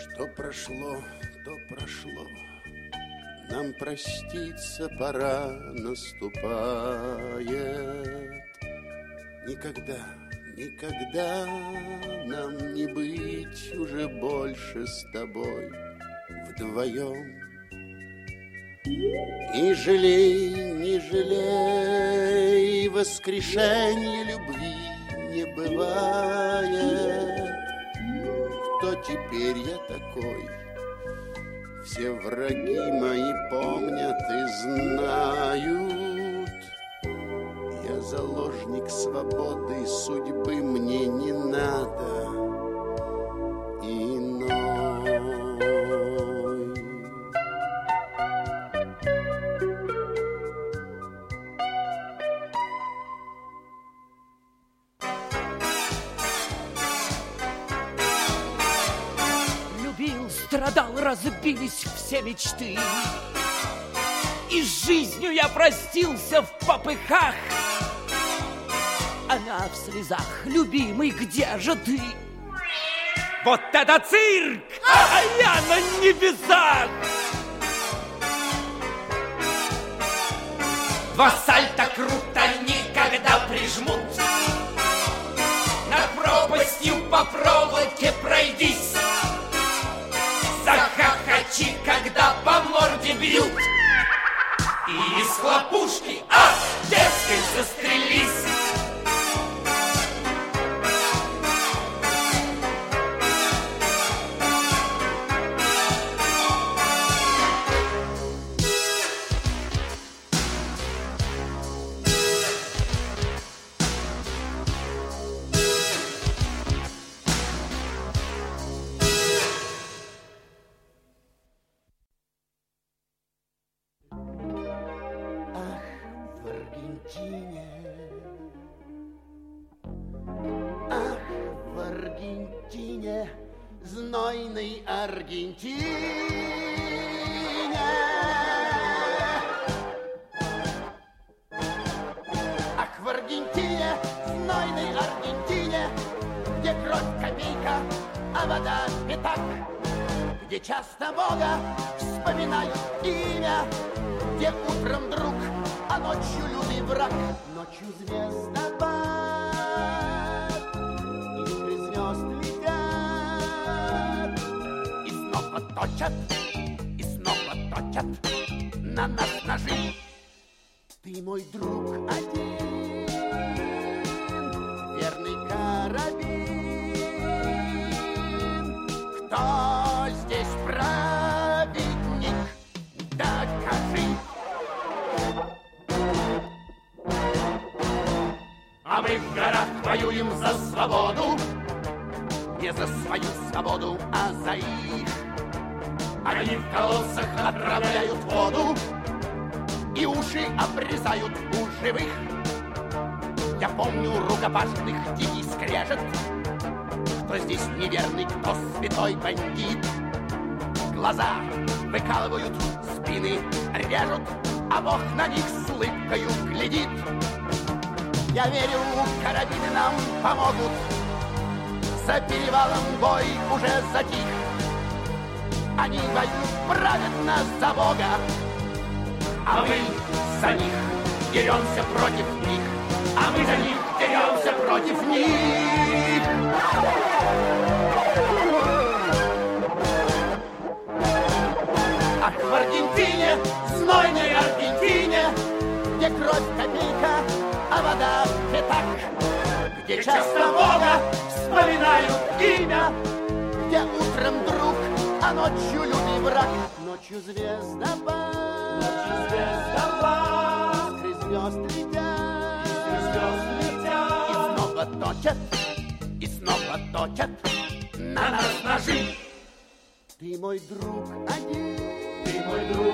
Что прошло, то прошло. Нам проститься пора наступает. Никогда, никогда нам не быть уже больше с тобой вдвоем. Не жалей, не жалей, воскрешенье любви не бывает. Кто теперь я такой? Все враги мои помнят и знают. Я заложник свободы, судьбы мне не надо иной. Любил, страдал, разбились все мечты. И с жизнью я простился в попыхах. Она в слезах: любимый, где же ты? Вот это цирк! А я на небесах! Два сальто круто никогда прижмут. Над пропастью по проволоке пройдись. Захохочи, когда по морде бьют. И из хлопушки, дескать, застрелись. Знойной Аргентине. Ах, в Аргентине, знойной Аргентине, где кровь копейка, а вода пятак, где часто Бога вспоминают имя, где утром друг, а ночью лютый враг, ночью звездопад, искры звезд летят, и снова точат на нас ножи. Ты мой друг один, верный карабин. Кто здесь праведник, докажи. А мы в горах воюем за свободу, не за свою свободу, а за их. Они в колодцах отравляют воду и уши обрезают у живых. Я помню рукопашных дикий скрежет. Кто здесь неверный, кто святой бандит. Глаза выкалывают, спины режут, а Бог на них с улыбкою глядит. Я верю, карабины нам помогут. За перевалом бой уже затих. Они воюют праведно за Бога, а мы за них деремся против них, а мы за них деремся против них. Ах, в Аргентине, знойной Аргентине, где кровь копейка, а вода пятак, где часто Бога вспоминают имя, где утром друг, а ночью лютый враг, ночью звездопад, искры звезд летят, и снова точат на нас ножи. Ты мой друг один, ты мой друг